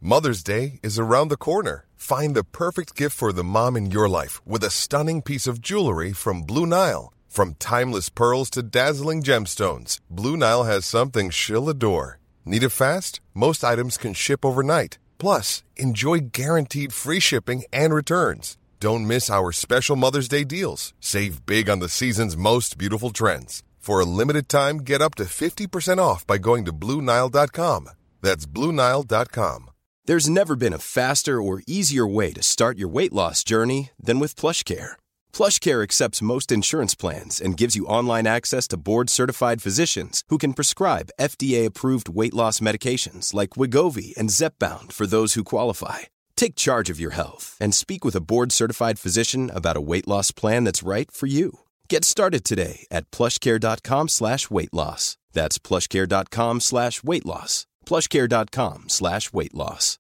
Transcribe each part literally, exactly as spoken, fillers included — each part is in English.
Mother's Day is around the corner. Find the perfect gift for the mom in your life with a stunning piece of jewelry from Blue Nile. From timeless pearls to dazzling gemstones, Blue Nile has something she'll adore. Need it fast? Most items can ship overnight. Plus, enjoy guaranteed free shipping and returns. Don't miss our special Mother's Day deals. Save big on the season's most beautiful trends. For a limited time, get up to fifty percent off by going to Blue Nile dot com. That's Blue Nile dot com. There's never been a faster or easier way to start your weight loss journey than with PlushCare. PlushCare accepts most insurance plans and gives you online access to board-certified physicians who can prescribe F D A-approved weight loss medications like Wegovy and Zepbound for those who qualify. Take charge of your health and speak with a board-certified physician about a weight loss plan that's right for you. Get started today at plushcare.com slash weight loss. That's plushcare.com slash weight loss. plushcare.com slash weight loss.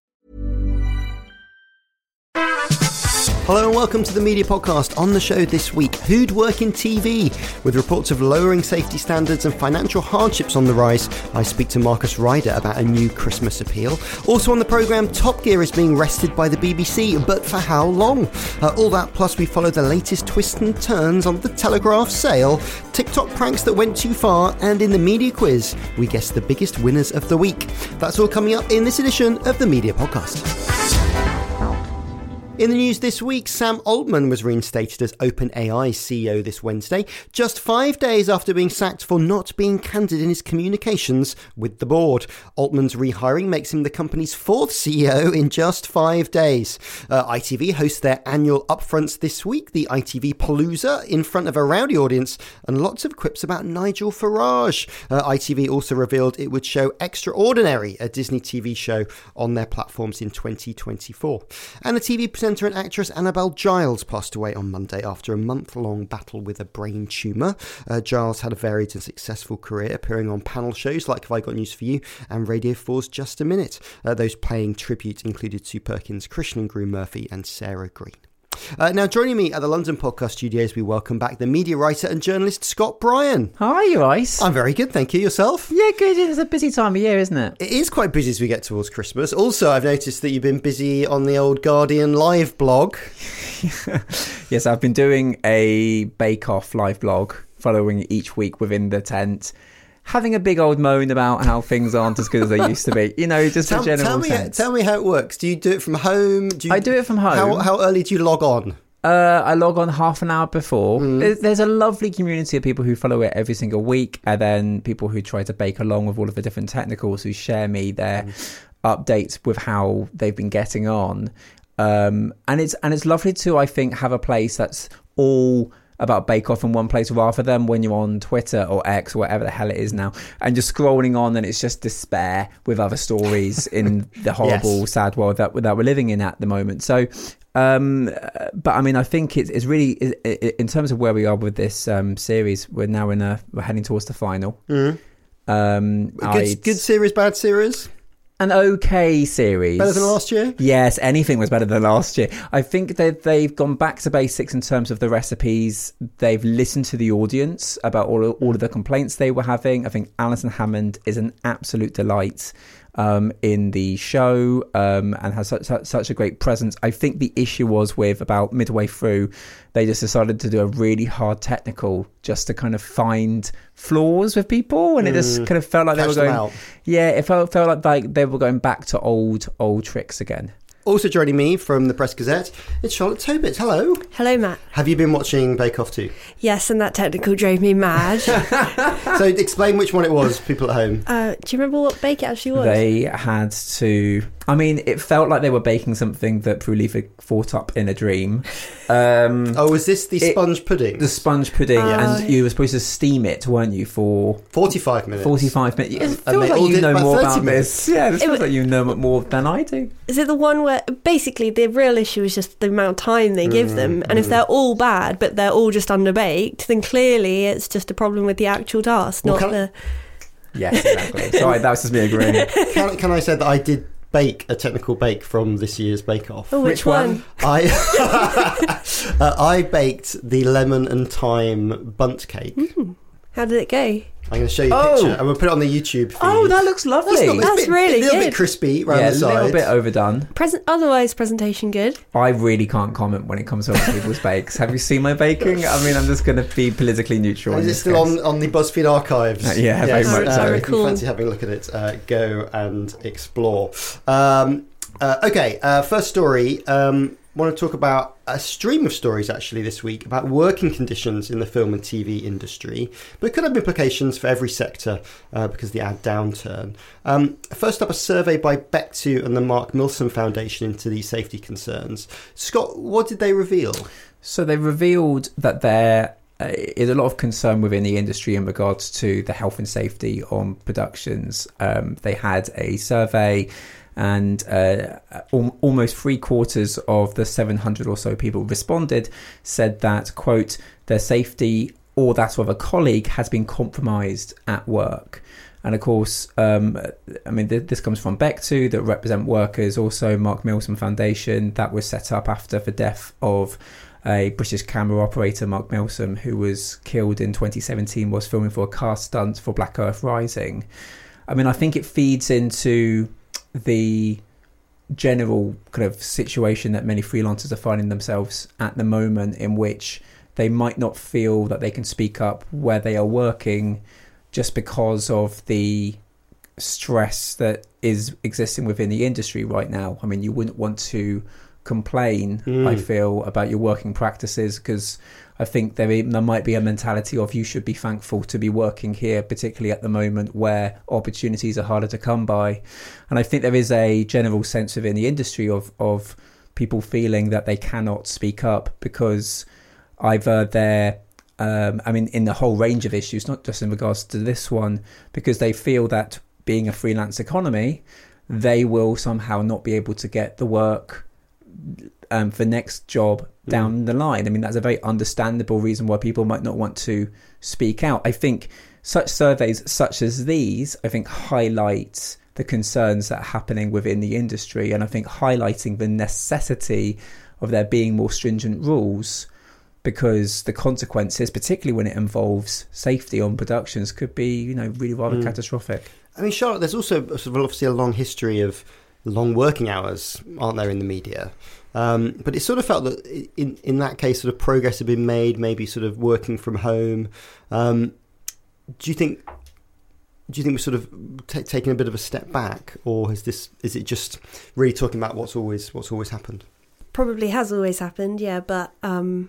Hello and welcome to the Media Podcast. On the show this week, who'd work in T V? With reports of lowering safety standards and financial hardships on the rise, I speak to Marcus Ryder about a new Christmas appeal. Also on the programme, Top Gear is being wrested by the B B C, but for how long? Uh, all that plus we follow the latest twists and turns on the Telegraph sale, TikTok pranks that went too far, and in the media quiz, we guess the biggest winners of the week. That's all coming up in this edition of the Media Podcast. In the news this week, Sam Altman was reinstated as OpenAI C E O this Wednesday, just five days after being sacked for not being candid in his communications with the board. Altman's rehiring makes him the company's fourth C E O in just five days. Uh, I T V hosts their annual upfronts this week, the I T V Palooza, in front of a rowdy audience, and lots of quips about Nigel Farage. Uh, I T V also revealed it would show Extraordinary, a Disney T V show, on their platforms in twenty twenty-four. And the T V presenter and actress Annabelle Giles passed away on Monday after a month-long battle with a brain tumour. Uh, Giles had a varied and successful career, appearing on panel shows like Have I Got News For You and Radio four's Just a Minute. Uh, those paying tribute included Sue Perkins, Christian Grew Murphy and Sarah Green. Uh, now, joining me at the London Podcast Studios, we welcome back the media writer and journalist Scott Bryan. How are you, Ice? I'm very good, thank you. Yourself? Yeah, good. It's a busy time of year, isn't it? It is quite busy as we get towards Christmas. Also, I've noticed that you've been busy on the old Guardian live blog. Yes, I've been doing a Bake Off live blog, following each week within the tent, having a big old moan about how things aren't as good as they used to be. You know, just tell, a general tell me, sense. Tell me how it works. Do you do it from home? Do you, I do it from home. How, how early do you log on? Uh, I log on half an hour before. Mm. There's, there's a lovely community of people who follow it every single week, and then people who try to bake along with all of the different technicals who share me their mm. updates with how they've been getting on. Um, and it's and it's lovely to, I think, have a place that's all about Bake Off in one place, rather than when you're on Twitter or X or whatever the hell it is now, and just scrolling on and it's just despair with other stories in the horrible, yes. sad world that, that we're living in at the moment. So, um, but I mean, I think it's, it's really, in terms of where we are with this um, series, we're now in a, we're heading towards the final. Mm. Um, good, good series, bad series? An okay series. Better than last year? Yes, anything was better than last year. I think that they've gone back to basics in terms of the recipes. They've listened to the audience about all, all of the complaints they were having. I think Alison Hammond is an absolute delight um, in the show um, and has such, such, such a great presence. I think the issue was with about midway through, they just decided to do a really hard technical just to kind of find flaws with people, and it just kind of felt like Catch they were going out. yeah it felt, felt like, like they were going back to old old tricks again. Also joining me from the Press Gazette, it's Charlotte Tobit. Hello. Hello, Matt. Have you been watching Bake Off too? Yes, and that technical drove me mad. So explain which one it was, people at home. Uh, do you remember what bake it actually was? They had to... I mean, it felt like they were baking something that Prue thought up in a dream. Um, oh, was this the it, sponge pudding? The sponge pudding, oh. and you were supposed to steam it, weren't you, for... forty-five minutes. forty-five minutes. It And feels like you know more about minutes. this. Yeah, it feels was, like you know more than I do. Is it the one where... Basically, the real issue is just the amount of time they give mm, them. And mm. if they're all bad, but they're all just underbaked, then clearly it's just a problem with the actual task, well, not the... I... Yes, exactly. Sorry, that was just me agreeing. Can, can I say that I did... bake a technical bake from this year's Bake Off? Oh, which, which one? I uh, I baked the lemon and thyme bundt cake. Mm. How did it go? I'm going to show you a Oh. picture, and we'll put it on the YouTube feed. Oh, that looks lovely. That's, not, That's it's a bit, really a little good. bit crispy around Yeah, the a sides. little bit overdone. Present, otherwise, presentation good. I really can't comment when it comes to other people's bakes. Have you seen my baking? I mean, I'm just going to be politically neutral. Is in it this still case. on, on the BuzzFeed archives? Uh, yeah, very much uh, so. If you Cool. fancy having a look at it, uh, go and explore. Um, uh, okay, uh, first story. Um, want to talk about a stream of stories actually this week about working conditions in the film and T V industry, but it could have implications for every sector uh, because of the ad downturn. Um, first up, a survey by Bectu and the Mark Milsom Foundation into these safety concerns. Scott, what did they reveal? So they revealed that there uh, is a lot of concern within the industry in regards to the health and safety on productions. Um, they had a survey, and uh, al- almost three quarters of the seven hundred or so people responded said that, quote, their safety or that of a colleague has been compromised at work. And of course, um, I mean, th- this comes from Bectu that represent workers, also Mark Milsom Foundation that was set up after the death of a British camera operator, Mark Milsom, who was killed in twenty seventeen, was filming for a car stunt for Black Earth Rising. I mean, I think it feeds into the general kind of situation that many freelancers are finding themselves at the moment, in which they might not feel that they can speak up where they are working just because of the stress that is existing within the industry right now. I mean, you wouldn't want to complain, mm. I feel, about your working practices, because I think there, there might be a mentality of you should be thankful to be working here, particularly at the moment where opportunities are harder to come by. And I think there is a general sense within the industry of, of people feeling that they cannot speak up because either they're, um, I mean, in the whole range of issues, not just in regards to this one, because they feel that being a freelance economy, they will somehow not be able to get the work um, for next job down mm. the line. I mean, that's a very understandable reason why people might not want to speak out. I think such surveys such as these, I think, highlight the concerns that are happening within the industry, and I think highlighting the necessity of there being more stringent rules, because the consequences, particularly when it involves safety on productions, could be, you know, really rather mm. catastrophic. I mean, Charlotte, there's also sort of obviously a long history of long working hours, aren't there, in the media? Um, but it sort of felt that in, in that case, sort of progress had been made, maybe sort of working from home. Um, do you think? Do you think we're sort of t- taking a bit of a step back, or is this? Is it just really talking about what's always what's always happened? Probably has always happened, yeah. But um,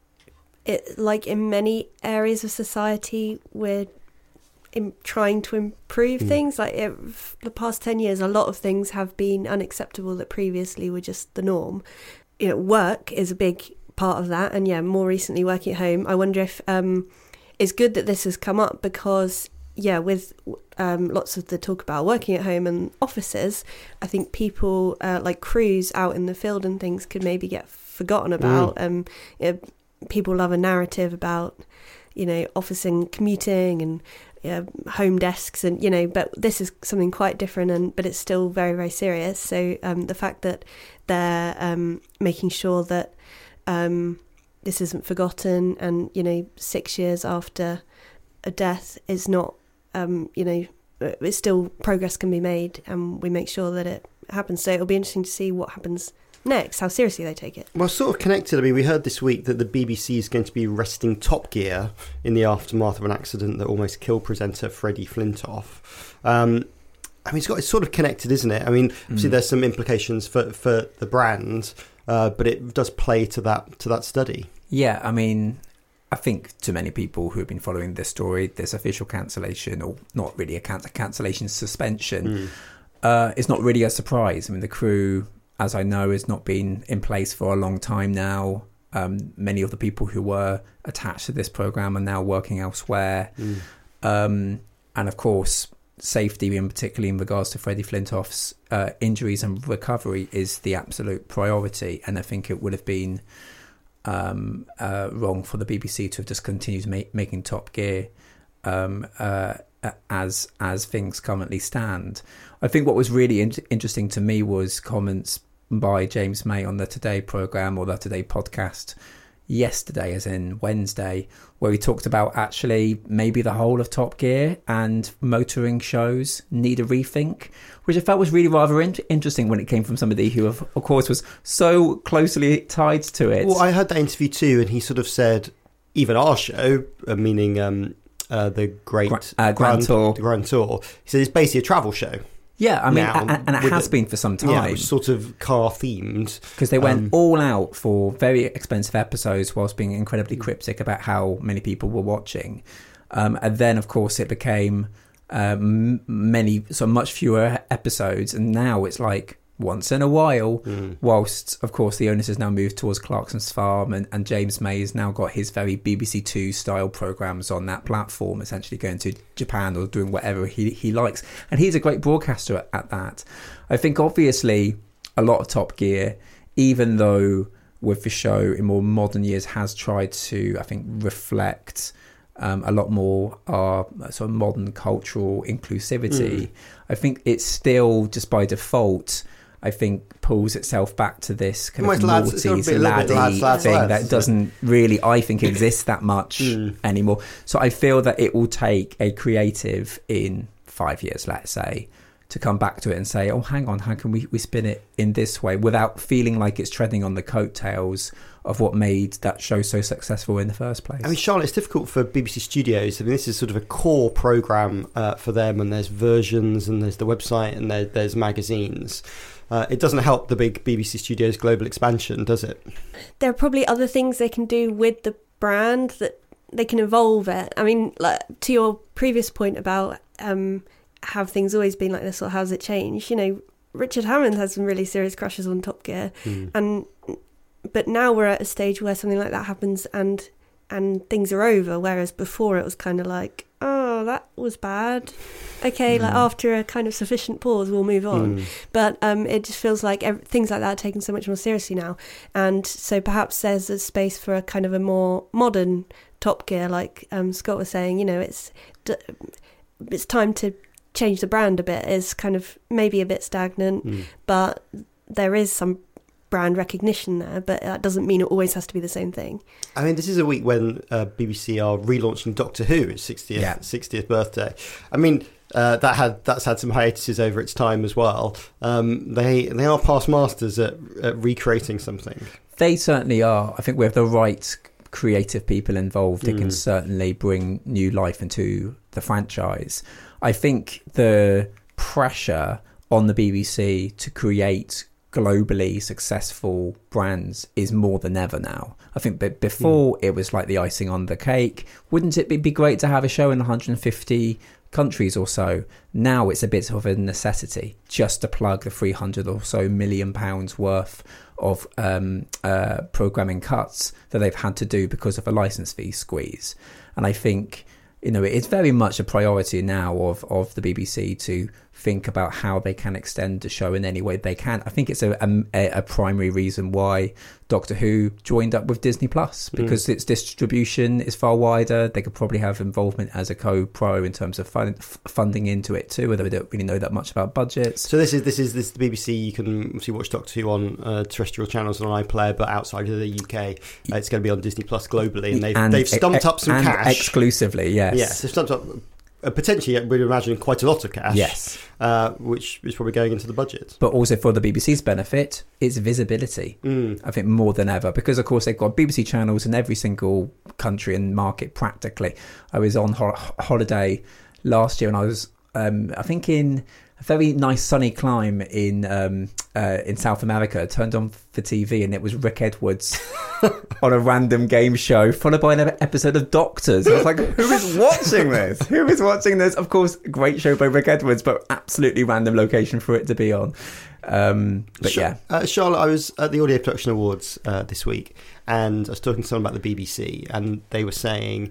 it, like in many areas of society, we're in trying to improve mm. things. Like it, the past ten years, a lot of things have been unacceptable that previously were just the norm. You know, work is a big part of that, and yeah, more recently working at home. I wonder if um, it's good that this has come up, because yeah, with um, lots of the talk about working at home and offices, I think people uh, like crews out in the field and things could maybe get forgotten about. Mm. Um, you know, people love a narrative about, you know, office and commuting and uh, home desks, and you know, but this is something quite different, and but it's still very, very serious. So um, the fact that they're um, making sure that um, this isn't forgotten, and you know, six years after a death is not, um, you know, it's still progress can be made, and we make sure that it happens. So it'll be interesting to see what happens next, how seriously they take it. Well, sort of connected, I mean, we heard this week that the B B C is going to be arresting Top Gear in the aftermath of an accident that almost killed presenter Freddie Flintoff. Um, I mean, it's got it's sort of connected, isn't it? I mean, obviously mm. there's some implications for, for the brand, uh, but it does play to that to that study. Yeah, I mean, I think to many people who have been following this story, this official cancellation, or not really a, can- a cancellation, suspension, mm. uh, is not really a surprise. I mean, the crew, as I know, has not been in place for a long time now. Um, many of the people who were attached to this programme are now working elsewhere. Mm. Um, and of course, safety, in particularly in regards to Freddie Flintoff's uh, injuries and recovery, is the absolute priority. And I think it would have been um, uh, wrong for the B B C to have just continued ma- making Top Gear um, uh, as as things currently stand. I think what was really in- interesting to me was comments by James May on the Today programme, or the Today podcast, yesterday, as in Wednesday, where he talked about actually maybe the whole of Top Gear and motoring shows need a rethink, which I felt was really rather in- interesting when it came from somebody who, of, of course, was so closely tied to it. Well, I heard that interview too, and he sort of said, even our show, uh, meaning um, uh, the Great Gra- uh, Grand, Grand Tour, the Grand Tour, he said it's basically a travel show. Yeah, I mean, now, and, and it has it, been for some time. Yeah, which is sort of car themed. Because they went um, all out for very expensive episodes whilst being incredibly cryptic about how many people were watching. Um, and then, of course, it became um, many, so much fewer episodes. And now it's like once in a while, mm. whilst, of course, the onus has now moved towards Clarkson's Farm, and, and James May has now got his very B B C Two style programmes on that platform, essentially going to Japan or doing whatever he, he likes. And he's a great broadcaster at, at that. I think, obviously, a lot of Top Gear, even though with the show in more modern years has tried to, I think, reflect um, a lot more our sort of modern cultural inclusivity, mm. I think it's still, just by default, I think pulls itself back to this kind Almost of lads, naughty, laddie lads, lads, thing lads, that doesn't really, I think, exist that much mm. anymore. So I feel that it will take a creative in five years, let's say, to come back to it and say, oh, hang on, how can we, we spin it in this way without feeling like it's treading on the coattails of what made that show so successful in the first place. I mean, Charlotte, it's difficult for B B C Studios. I mean, this is sort of a core programme uh, for them, and there's versions, and there's the website, and there, there's magazines. Uh, it doesn't help the big B B C Studios global expansion, does it? There are probably other things they can do with the brand that they can evolve it. I mean, like, to your previous point about um, have things always been like this, or how's it changed? You know, Richard Hammond has some really serious crushes on Top Gear, mm. and but now we're at a stage where something like that happens and and things are over, whereas before it was kind of like, oh, that was bad. Okay, mm. like after a kind of sufficient pause, we'll move on. Mm. But um, it just feels like every, things like that are taken so much more seriously now. And so perhaps there's a space for a kind of a more modern Top Gear, like um, Scott was saying. You know, it's it's time to change the brand a bit. It's kind of maybe a bit stagnant, mm. but there is some brand recognition there, but that doesn't mean it always has to be the same thing. I mean, this is a week when uh, B B C are relaunching Doctor Who, its sixtieth, yeah. sixtieth birthday. I mean, uh, that had that's had some hiatuses over its time as well. Um, they they are past masters at, at recreating something. They certainly are. I think with the right creative people involved, it mm. can certainly bring new life into the franchise. I think the pressure on the B B C to create globally successful brands is more than ever now. I think but before mm. it was like the icing on the cake. Wouldn't it be, be great to have a show in one hundred fifty countries or so? Now it's a bit of a necessity just to plug the three hundred or so million pounds worth of um, uh, programming cuts that they've had to do because of a license fee squeeze. And I think, you know, it's very much a priority now of, of the B B C to think about how they can extend the show in any way they can. I think it's a, a, a primary reason why Doctor Who joined up with Disney Plus, because mm. its distribution is far wider. They could probably have involvement as a co-pro in terms of fund, funding into it too, although we don't really know that much about budgets. So this is this is this is the B B C. You can obviously watch Doctor Who on uh, terrestrial channels and on iPlayer, but outside of the U K, uh, it's going to be on Disney Plus globally, and they've and, they've stumped up some and cash exclusively. Yes, yes, they've stumped up. Uh, potentially, we'd imagine quite a lot of cash. Yes, uh, which is probably going into the budget. But also for the B B C's benefit, it's visibility. Mm. I think more than ever, because of course they've got B B C channels in every single country and market practically. I was on ho- holiday last year, and I was, um, I think, in a very nice sunny clime in um, uh, in South America. I turned on for T V, and it was Rick Edwards on a random game show, followed by an episode of Doctors. I was like, who is watching this? Who is watching this? Of course, great show by Rick Edwards, but absolutely random location for it to be on. Um, but Sh- yeah. Uh, Charlotte, I was at the Audio Production Awards uh, this week, and I was talking to someone about the B B C, and they were saying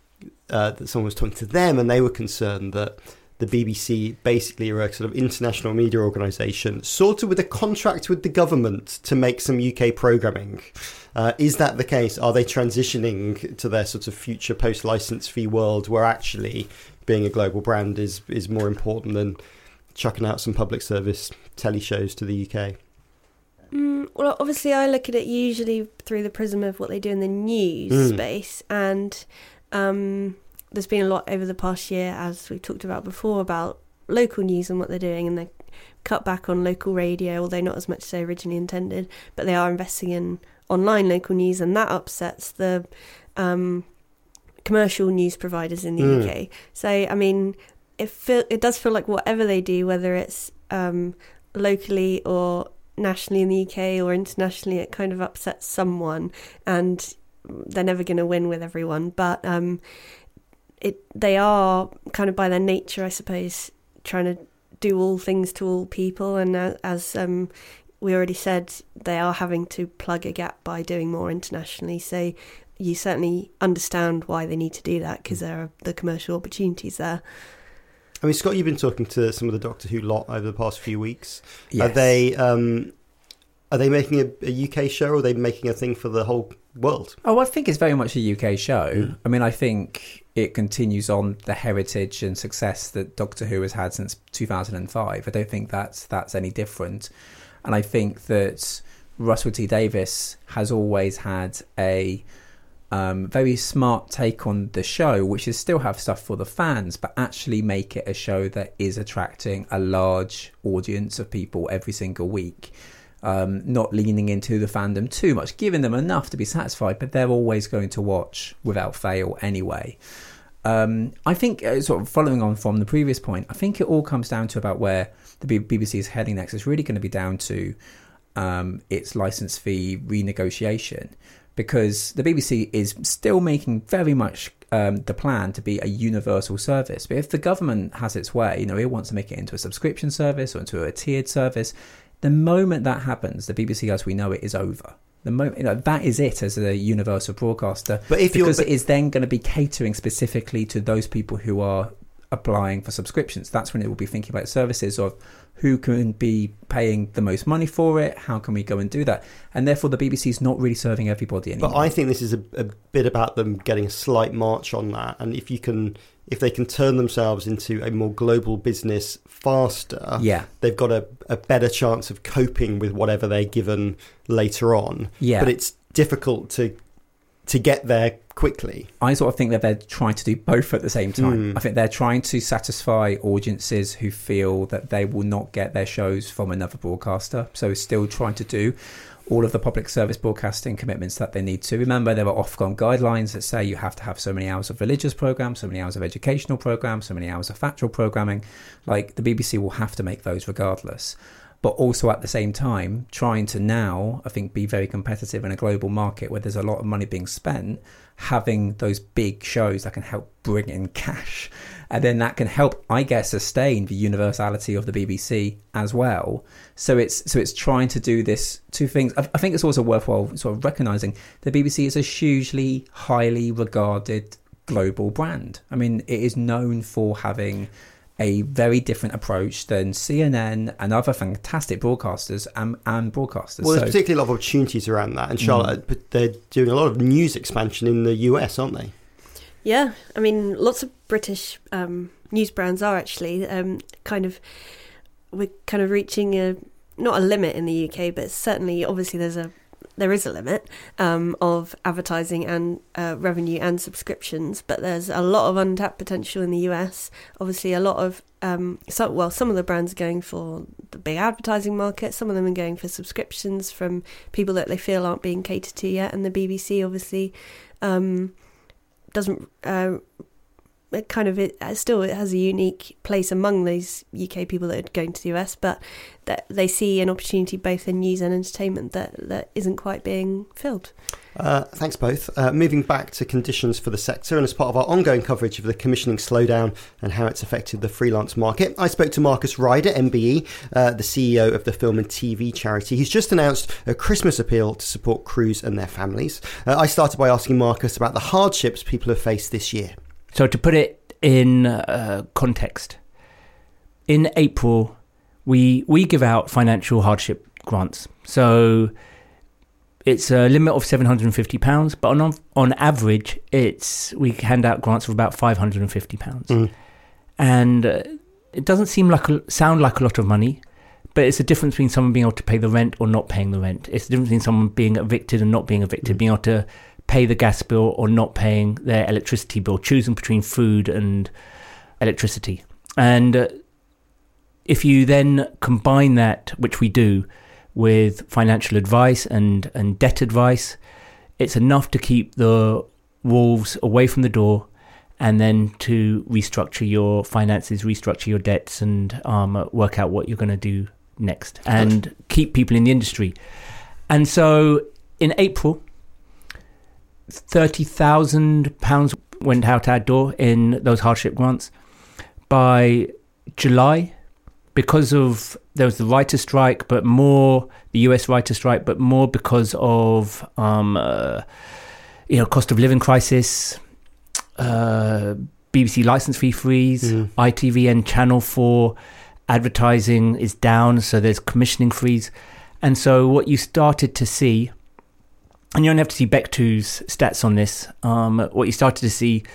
uh, that someone was talking to them, and they were concerned that the B B C basically are a sort of international media organisation, sort of with a contract with the government to make some U K programming. Uh, is that the case? Are they transitioning to their sort of future post-licence fee world where actually being a global brand is, is more important than chucking out some public service telly shows to the U K? Mm, well, obviously, I look at it usually through the prism of what they do in the news Mm. space, and um, there's been a lot over the past year, as we've talked about before, about local news and what they're doing, and they cut back on local radio, although not as much as they originally intended, but they are investing in online local news, and that upsets the um, commercial news providers in the Mm. U K. So, I mean, it feel, it does feel like whatever they do, whether it's um, locally or nationally in the U K or internationally, it kind of upsets someone, and they're never going to win with everyone. But um, it they are kind of by their nature, I suppose, trying to do all things to all people, and uh, as um, we already said, they are having to plug a gap by doing more internationally. So you certainly understand why they need to do that, because there are the commercial opportunities there. I mean, Scott, you've been talking to some of the Doctor Who lot over the past few weeks. Yes. Are they um, are they making a, a U K show, or are they making a thing for the whole world? Oh, I think it's very much a U K show. Mm. I mean, I think it continues on the heritage and success that Doctor Who has had since two thousand five. I don't think that's that's any different. And I think that Russell T Davies has always had a um, very smart take on the show, which is still have stuff for the fans, but actually make it a show that is attracting a large audience of people every single week. Um, not leaning into the fandom too much, giving them enough to be satisfied, but they're always going to watch without fail anyway. Um, I think, uh, sort of following on from the previous point, I think it all comes down to about where the B B C is heading next. It's really going to be down to um, its license fee renegotiation, because the B B C is still making very much um, the plan to be a universal service. But if the government has its way, you know, it wants to make it into a subscription service or into a tiered service, the moment that happens, the B B C as we know it is over. The moment, you know, that is it as a universal broadcaster. But if because you're, it is then going to be catering specifically to those people who are applying for subscriptions. That's when it will be thinking about services of who can be paying the most money for it, how can we go and do that, and therefore the B B C is not really serving everybody anymore. But I think this is a, a bit about them getting a slight march on that, and if you can, if they can turn themselves into a more global business faster, yeah, they've got a, a better chance of coping with whatever they're given later on. Yeah, but it's difficult to to get there quickly. I sort of think that they're trying to do both at the same time. Mm. I think they're trying to satisfy audiences who feel that they will not get their shows from another broadcaster, so still trying to do all of the public service broadcasting commitments that they need to. Remember, there are Ofcom guidelines that say you have to have so many hours of religious programmes, so many hours of educational programmes, so many hours of factual programming. Like, the B B C will have to make those regardless. But also at the same time, trying to now, I think, be very competitive in a global market where there's a lot of money being spent, having those big shows that can help bring in cash. And then that can help, I guess, sustain the universality of the B B C as well. So it's so it's trying to do this two things. I, I think it's also worthwhile sort of recognising the B B C is a hugely highly regarded global brand. I mean, it is known for having a very different approach than C N N and other fantastic broadcasters and, and broadcasters. Well, there's so, particularly a lot of opportunities around that. And Charlotte, mm. they're doing a lot of news expansion in the U S, aren't they? Yeah, I mean, lots of British um, news brands are actually um, kind of, we're kind of reaching a, not a limit in the U K, but certainly, obviously, there's a there is a limit um, of advertising and uh, revenue and subscriptions, but there's a lot of untapped potential in the U S. Obviously, a lot of um, so, well, some of the brands are going for the big advertising market. Some of them are going for subscriptions from people that they feel aren't being catered to yet, and the B B C obviously um, doesn't. Uh, It kind of it still it has a unique place among those U K people that are going to the U S, but that they see an opportunity both in news and entertainment that, that isn't quite being filled. Uh, thanks both. Uh, moving back to conditions for the sector, and as part of our ongoing coverage of the commissioning slowdown and how it's affected the freelance market, I spoke to Marcus Ryder, M B E, uh, the C E O of the film and T V charity. He's just announced a Christmas appeal to support crews and their families. Uh, I started by asking Marcus about the hardships people have faced this year. So to put it in uh, context, in April, we we give out financial hardship grants. So it's a limit of seven hundred fifty pounds, but on on average, it's we hand out grants of about five hundred fifty pounds. Mm. And uh, it doesn't seem like a, sound like a lot of money, but it's a difference between someone being able to pay the rent or not paying the rent. It's the difference between someone being evicted and not being evicted, mm. being able to pay the gas bill or not paying their electricity bill, choosing between food and electricity. And uh, if you then combine that, which we do, with financial advice and, and debt advice, it's enough to keep the wolves away from the door, and then to restructure your finances, restructure your debts, and um, work out what you're going to do next, and keep people in the industry. And so in April, thirty thousand pounds went out our door in those hardship grants. By July, because of, there was the writer strike, but more, the U S writer strike, but more because of, um, uh, you know, cost of living crisis, uh, B B C licence fee freeze, mm. I T V and Channel four advertising is down, so there's commissioning freeze. And so what you started to see, and you don't have to see Beck two's stats on this, um, what you started to see,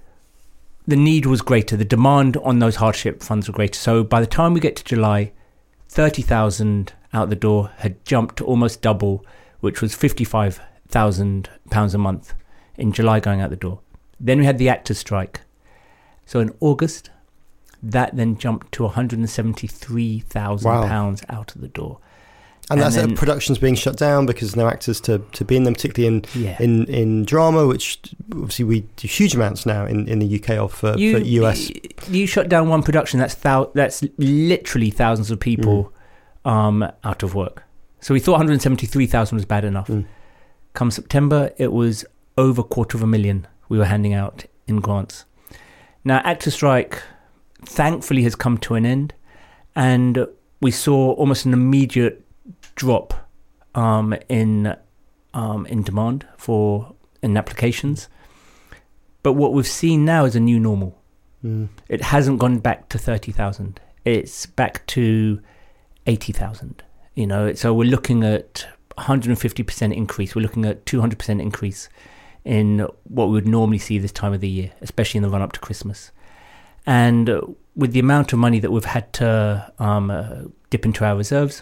the need was greater, the demand on those hardship funds were greater. So by the time we get to July, thirty thousand out the door had jumped to almost double, which was fifty-five thousand pounds a month in July going out the door. Then we had the actors' strike. So in August, that then jumped to one hundred seventy-three thousand wow. pounds out of the door. And, and that's then, that production's being shut down because there's no actors to, to be in them, particularly in, yeah. in in drama, which obviously we do huge amounts now in, in the U K or for, you, for U S. You shut down one production, that's thou- that's literally thousands of people mm. um, out of work. So we thought one hundred seventy-three thousand was bad enough. Mm. Come September, it was over a quarter of a million we were handing out in grants. Now, actor strike thankfully has come to an end, and we saw almost an immediate drop um, in um, in demand for in applications. But what we've seen now is a new normal. Mm. It hasn't gone back to thirty thousand. It's back to eighty thousand. You know, so we're looking at one hundred fifty percent increase. We're looking at two hundred percent increase in what we would normally see this time of the year, especially in the run up to Christmas. And uh, with the amount of money that we've had to um, uh, dip into our reserves,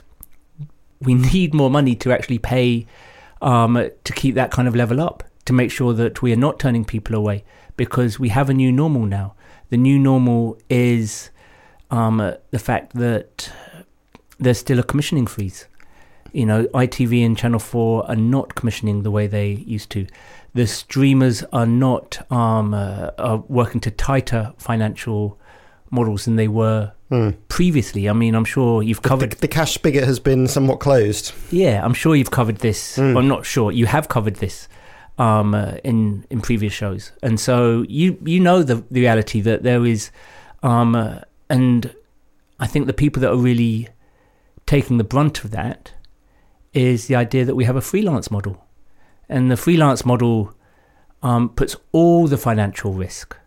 we need more money to actually pay um, to keep that kind of level up, to make sure that we are not turning people away, because we have a new normal now. The new normal is um, uh, the fact that there's still a commissioning freeze. You know, I T V and Channel four are not commissioning the way they used to. The streamers are not um, uh, are working to tighter financial models than they were mm. previously. I mean, I'm sure you've covered... The, the cash spigot has been somewhat closed. Yeah, I'm sure you've covered this. Mm. Well, I'm not sure. You have covered this um, uh, in in previous shows. And so you you know the, the reality that there is... Um, uh, and I think the people that are really taking the brunt of that is the idea that we have a freelance model. And the freelance model um, puts all the financial risk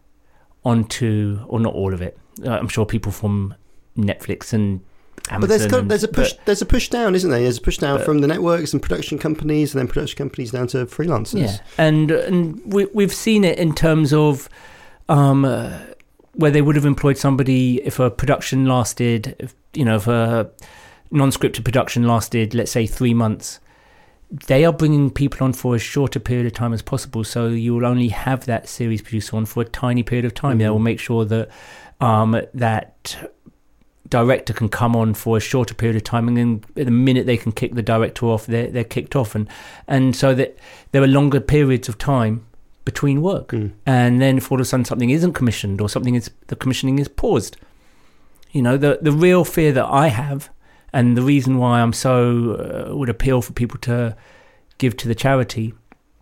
onto, or not all of it. Uh, I'm sure people from Netflix and Amazon. But there's kind of, and, there's a push. But, there's a push down, isn't there? There's a push down but, from the networks and production companies, and then production companies down to freelancers. Yeah, and and we we've seen it in terms of um, uh, where they would have employed somebody if a production lasted, if, you know, if a non-scripted production lasted, let's say, three months. They are bringing people on for as short a period of time as possible, so you will only have that series producer on for a tiny period of time. Mm-hmm. They will make sure that um, that director can come on for a shorter period of time, and then the minute they can kick the director off, they're, they're kicked off. And, and so that there are longer periods of time between work. Mm. And then if all of a sudden something isn't commissioned or something is, the commissioning is paused. You know, the, the real fear that I have, and the reason why I'm so uh, would appeal for people to give to the charity,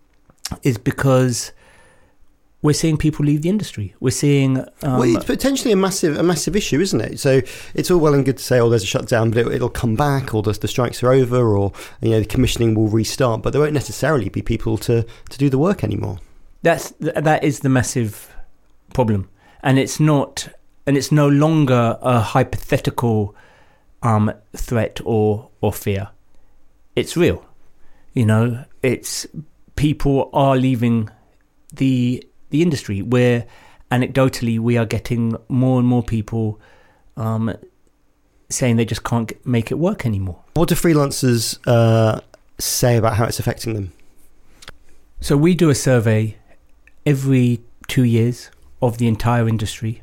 is because we're seeing people leave the industry. We're seeing... Um, well, it's potentially a massive a massive issue, isn't it? So it's all well and good to say, oh, there's a shutdown, but it, it'll come back, or the, the strikes are over, or you know the commissioning will restart, but there won't necessarily be people to, to do the work anymore. That's That is the massive problem. And it's not... And it's no longer a hypothetical um, threat or or fear. It's real. You know, it's... People are leaving the... the industry, where anecdotally we are getting more and more people um, saying they just can't get, make it work anymore. What do freelancers uh, say about how it's affecting them? So we do a survey every two years of the entire industry,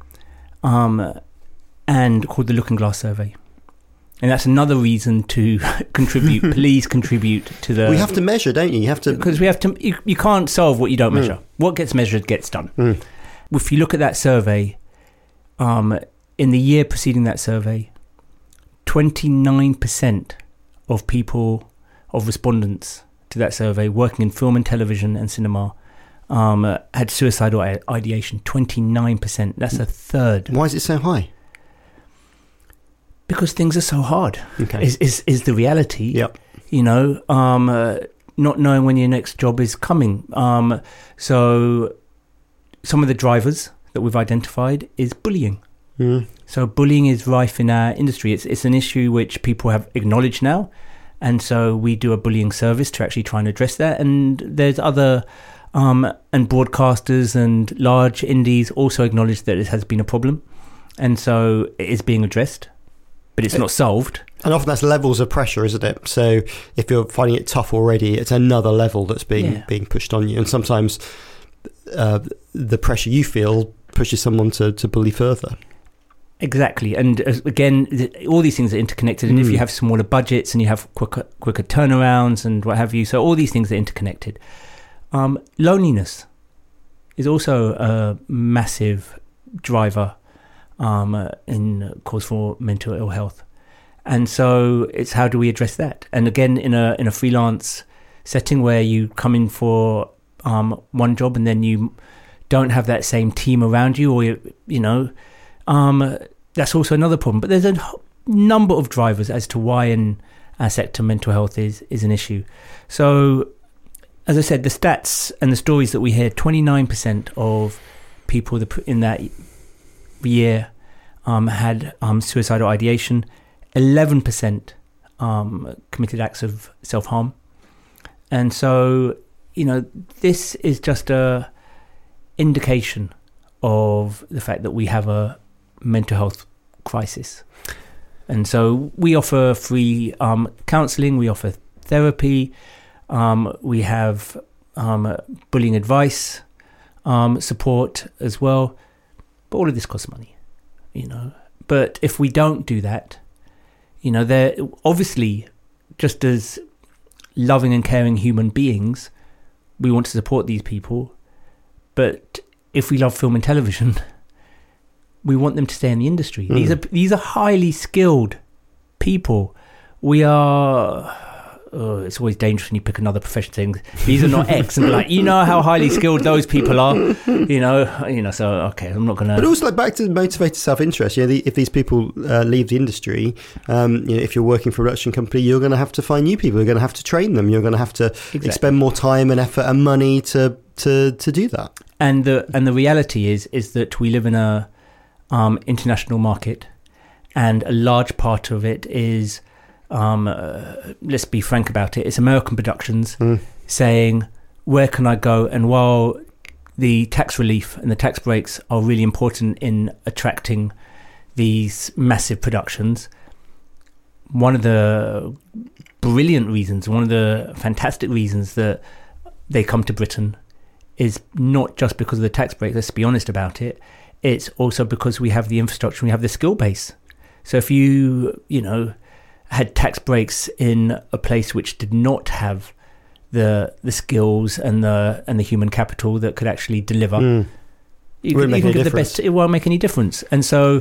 um, and called the Looking Glass Survey. And that's another reason to contribute. Please contribute to the... We have to measure, don't you? You have to... Because we have to... You, you can't solve what you don't measure. Mm. What gets measured gets done. Mm. If you look at that survey, um, in the year preceding that survey, twenty-nine percent of people, of respondents to that survey working in film and television and cinema um, uh, had suicidal ideation. twenty-nine percent. That's a third. Why is it so high? Because things are so hard. Okay. Is is is the reality? Yep. You know, um, uh, not knowing when your next job is coming. Um, so, some of the drivers that we've identified is bullying. Mm. So, bullying is rife in our industry. It's it's an issue which people have acknowledged now, and so we do a bullying service to actually try and address that. And there's other um, and broadcasters and large indies also acknowledge that it has been a problem, and so it is being addressed. But it's not solved. And often that's levels of pressure, isn't it? So if you're finding it tough already, it's another level that's being yeah. being pushed on you. And sometimes uh, the pressure you feel pushes someone to, to bully further. Exactly. And uh, again, th- all these things are interconnected. And mm. if you have smaller budgets and you have quicker, quicker turnarounds and what have you, so all these things are interconnected. Um, loneliness is also a massive driver Um, uh, in uh, cause for mental ill health, and so it's how do we address that? And again, in a in a freelance setting where you come in for um, one job and then you don't have that same team around you, or you, you know, um, that's also another problem. But there's a number of drivers as to why in our sector mental health is is an issue. So, as I said, the stats and the stories that we hear: twenty-nine percent of people in that year um, had um, suicidal ideation, eleven percent um, committed acts of self-harm. And so, you know, this is just a indication of the fact that we have a mental health crisis. And so we offer free um, counselling, we offer therapy, um, we have um, bullying advice, um, support as well. But all of this costs money, you know. But if we don't do that, you know, they're obviously just as loving and caring human beings, we want to support these people. But if we love film and television, we want them to stay in the industry. Mm. These are these are highly skilled people. We are... Oh, it's always dangerous when you pick another profession saying these are not X and be like, you know how highly skilled those people are, you know, you know. So okay, I'm not gonna. But also, like, back to motivated self-interest. You know, the, if these people uh, leave the industry, um, you know, if you're working for a production company, you're going to have to find new people. You're going to have to train them. You're going to have to exactly. expend more time and effort and money to to to do that. And the and the reality is is that we live in a um, international market, and a large part of it is. Um, uh, let's be frank about it. It's American productions mm. saying, where can I go? And while the tax relief and the tax breaks are really important in attracting these massive productions, one of the brilliant reasons, one of the fantastic reasons that they come to Britain is not just because of the tax break. Let's be honest about it. It's also because we have the infrastructure, we have the skill base. So if you, you know, had tax breaks in a place which did not have the the skills and the and the human capital that could actually deliver, mm. you, can, you can get the best. It won't make any difference. And so,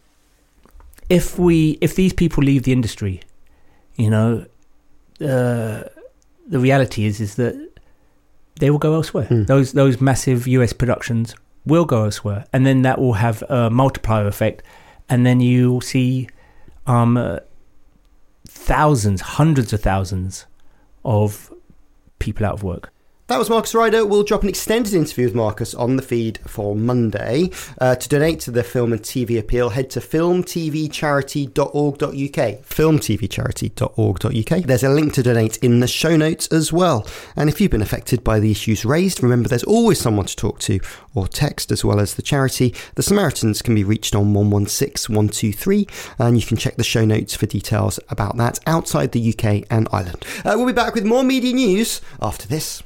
if we if these people leave the industry, you know, uh, the reality is is that they will go elsewhere. Mm. Those those massive U S productions will go elsewhere, and then that will have a multiplier effect, and then you will see. Um, uh, thousands, hundreds of thousands of people out of work. That was Marcus Ryder. We'll drop an extended interview with Marcus on the feed for Monday. Uh, to donate to the Film and T V Appeal, head to film t v charity dot org dot u k. film t v charity dot org dot u k. There's a link to donate in the show notes as well. And if you've been affected by the issues raised, remember there's always someone to talk to or text, as well as the charity. The Samaritans can be reached on one one six one two three, and you can check the show notes for details about that outside the U K and Ireland. Uh, we'll be back with more media news after this.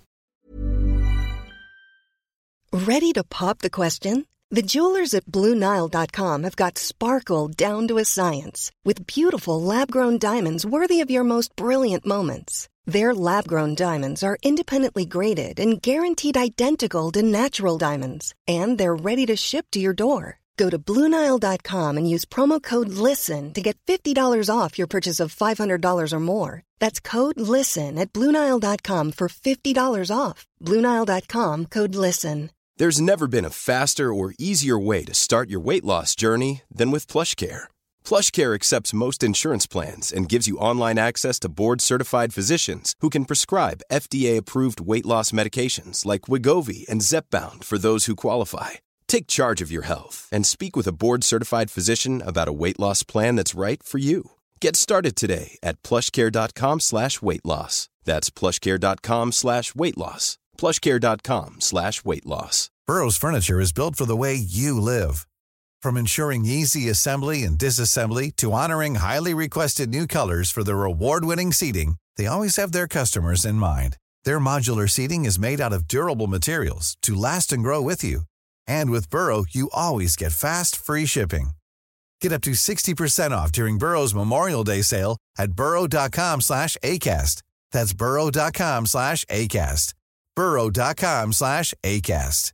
Ready to pop the question? The jewelers at Blue Nile dot com have got sparkle down to a science with beautiful lab-grown diamonds worthy of your most brilliant moments. Their lab-grown diamonds are independently graded and guaranteed identical to natural diamonds, and they're ready to ship to your door. Go to Blue Nile dot com and use promo code LISTEN to get fifty dollars off your purchase of five hundred dollars or more. That's code LISTEN at Blue Nile dot com for fifty dollars off. Blue Nile dot com, code LISTEN. There's never been a faster or easier way to start your weight loss journey than with PlushCare. PlushCare accepts most insurance plans and gives you online access to board-certified physicians who can prescribe F D A-approved weight loss medications like Wegovy and Zepbound for those who qualify. Take charge of your health and speak with a board-certified physician about a weight loss plan that's right for you. Get started today at plushcare.com slash weight loss. That's plushcare.com slash weight loss. plushcare.com slash weight loss. Burrow's furniture is built for the way you live. From ensuring easy assembly and disassembly to honoring highly requested new colors for their award-winning seating, they always have their customers in mind. Their modular seating is made out of durable materials to last and grow with you. And with Burrow, you always get fast, free shipping. Get up to sixty percent off during Burrow's Memorial Day sale at burrow.com slash ACAST. That's burrow.com slash ACAST. burrow.com slash ACAST.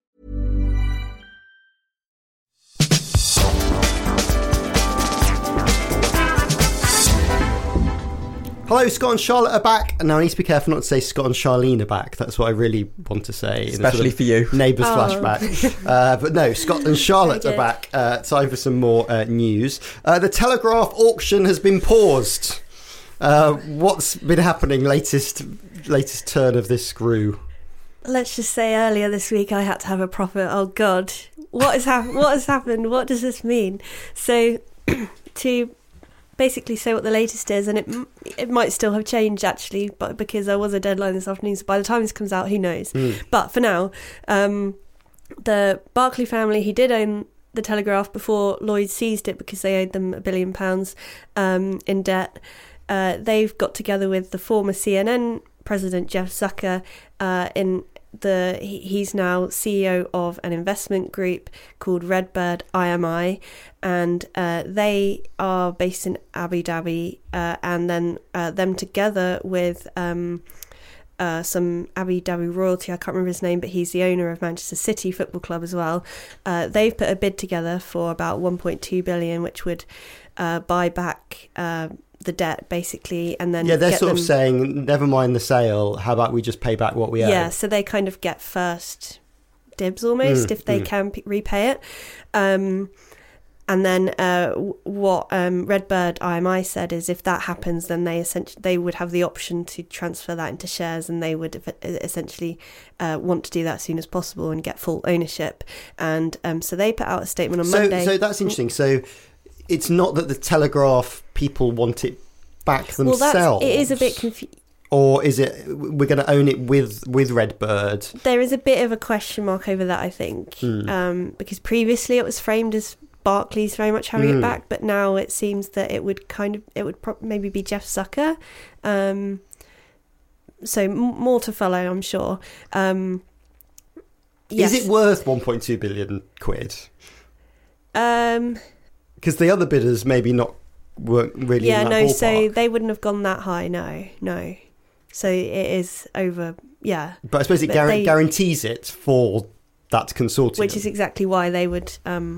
Hello, Scott and Charlotte are back. Now, I need to be careful not to say Scott and Charlene are back. That's what I really want to say. Especially sort of for you. Neighbours Oh. flashback. uh, but no, Scott and Charlotte are back. Uh, time for some more uh, news. Uh, the Telegraph auction has been paused. Uh, what's been happening latest latest turn of this screw? Let's just say earlier this week I had to have a proper, oh God, what has, hap- what has happened? What does this mean? So to basically say what the latest is, and it it might still have changed actually, but because there was a deadline this afternoon, so by the time this comes out, who knows? Mm. But for now, um, the Barclay family, he did own the Telegraph before Lloyd seized it because they owed them a billion pounds um, in debt. Uh, they've got together with the former C N N president Jeff Zucker uh, in the he, he's now C E O of an investment group called Redbird I M I, and uh, they are based in Abu Dhabi, uh, and then uh, them together with um, uh, some Abu Dhabi royalty, I can't remember his name, but he's the owner of Manchester City Football Club as well. Uh, they've put a bid together for about one point two billion, which would uh, buy back uh, the debt basically, and then yeah they're get sort them... of saying never mind the sale, how about we just pay back what we owe? Yeah, so they kind of get first dibs almost mm, if they mm. can p- repay it. Um, and then uh, w- what um, Redbird I M I said is if that happens, then they essentially they would have the option to transfer that into shares, and they would essentially uh, want to do that as soon as possible and get full ownership. And um, so they put out a statement on so, Monday. So that's interesting. So it's not that the Telegraph people want it back themselves. Well, that's, it is a bit confusing. Or is it we're going to own it with with Redbird? There is a bit of a question mark over that, I think, mm. um, because previously it was framed as Barclays very much having mm. it back, but now it seems that it would kind of it would pro- maybe be Jeff Zucker. Um, so m- more to follow, I'm sure. Um, yes. Is it worth one point two billion quid? Um. Because the other bidders maybe not weren't really yeah in that no ballpark. So they wouldn't have gone that high. No no so it is over. Yeah, but I suppose it guar- they, guarantees it for that consortium, which is exactly why they would um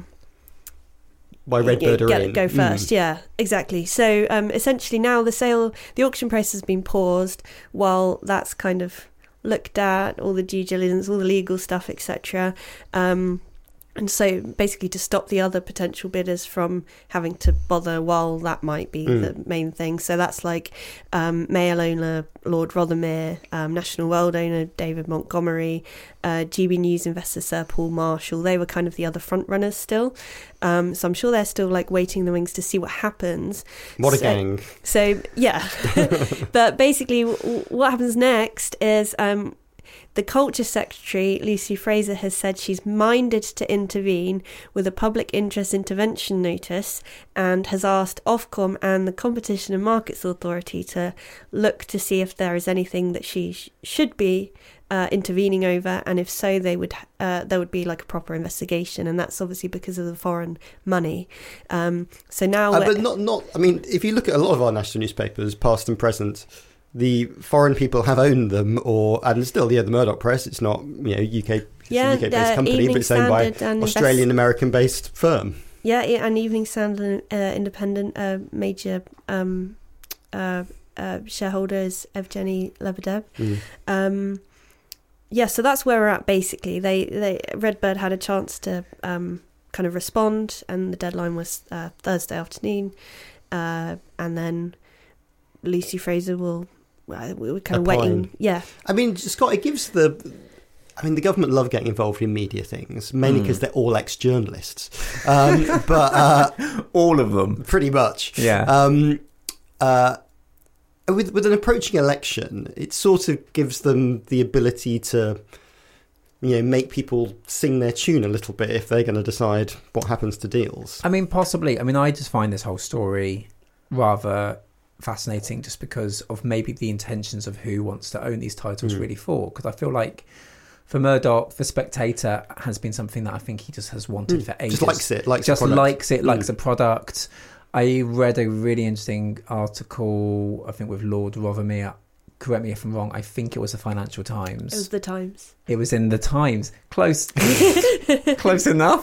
why Redbird are get, in go first. mm. Yeah, exactly. So um essentially now the sale the auction process has been paused while that's kind of looked at, all the due diligence, all the legal stuff, etc. um And so basically to stop the other potential bidders from having to bother while that might be mm. the main thing. So that's like um, Mail owner Lord Rothermere, um, National World owner David Montgomery, uh, G B News investor Sir Paul Marshall. They were kind of the other front runners still. Um, so I'm sure they're still like waiting in the wings to see what happens. What a so, gang. So, yeah. But basically w- what happens next is... Um, The Culture Secretary, Lucy Fraser, has said she's minded to intervene with a public interest intervention notice and has asked Ofcom and the Competition and Markets Authority to look to see if there is anything that she sh- should be uh, intervening over, and if so, they would uh, there would be like a proper investigation, and that's obviously because of the foreign money. Um, so now, uh, but not not. I mean, if you look at a lot of our national newspapers, past and present, the foreign people have owned them, or and still, yeah, the Murdoch Press. It's not, you know, U K, it's yeah, a U K-based uh, company, Evening but it's owned by Standard Australian American-based firm. Yeah, yeah, and Evening Standard, uh, independent, uh, major um, uh, uh, shareholders, Evgeny Lebedev. Mm. Um, yeah, so that's where we're at. Basically, they they Redbird had a chance to um, kind of respond, and the deadline was uh, Thursday afternoon, uh, and then Lucy Fraser will. Uh, we were kind of Applying. waiting. Yeah, I mean, Scott, it gives the. I mean, the government love getting involved in media things, mainly because mm. they're all ex-journalists, um, but uh, all of them, pretty much. Yeah. Um, uh, with with an approaching election, it sort of gives them the ability to, you know, make people sing their tune a little bit if they're going to decide what happens to deals. I mean, possibly. I mean, I just find this whole story rather fascinating, just because of maybe the intentions of who wants to own these titles mm. really for. Because I feel like for Murdoch, the Spectator has been something that I think he just has wanted mm. for ages. Just likes it, likes just the likes it, mm. likes the product. I read a really interesting article, I think, with Lord Rothermere. Correct me if I'm wrong. I think it was the Financial Times. It was the Times. It was in the Times. Close, close enough.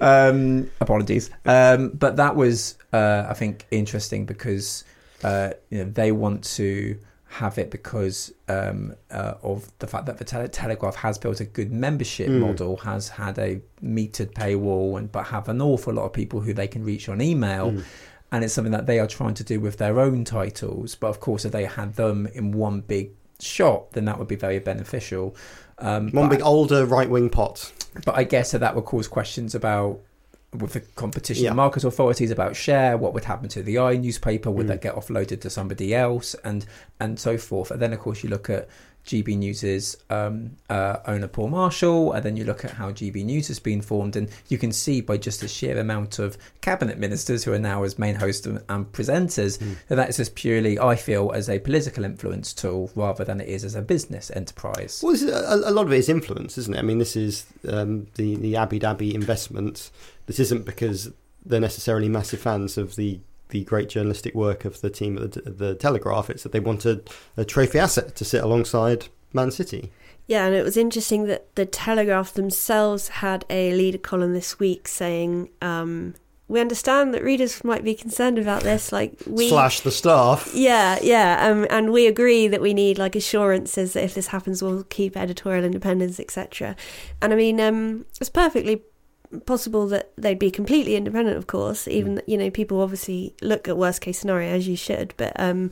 Um, apologies, um, but that was, uh, I think, interesting because uh, you know, they want to have it because um, uh, of the fact that the Tele- Telegraph has built a good membership mm. model, has had a metered paywall, and but have an awful lot of people who they can reach on email. Mm. And it's something that they are trying to do with their own titles. But of course, if they had them in one big shop, then that would be very beneficial. Um, one big I, older right-wing pot. But I guess that, that would cause questions about, with the competition yeah. and market authorities, about share, what would happen to the I newspaper, would mm. that get offloaded to somebody else, and and so forth. And then, of course, you look at G B News's um, uh, owner Paul Marshall, and then you look at how G B News has been formed, and you can see by just the sheer amount of cabinet ministers who are now as main hosts and, and presenters mm. that that is just purely, I feel, as a political influence tool rather than it is as a business enterprise. Well, this is a, a lot of it is influence, isn't it? I mean, this is um, the the Abu Dhabi investment. This isn't because they're necessarily massive fans of the the great journalistic work of the team at the, the Telegraph. It's that they wanted a trophy asset to sit alongside Man City. Yeah, and it was interesting that the Telegraph themselves had a leader column this week saying, um, we understand that readers might be concerned about this. Like we Slash the staff. Yeah, yeah. Um, and we agree that we need like assurances that if this happens, we'll keep editorial independence, et cetera. And I mean, um, it's perfectly possible that they'd be completely independent, of course, even, you know, people obviously look at worst case scenario, as you should, but um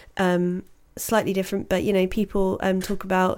um slightly different. But, you know, people um talk about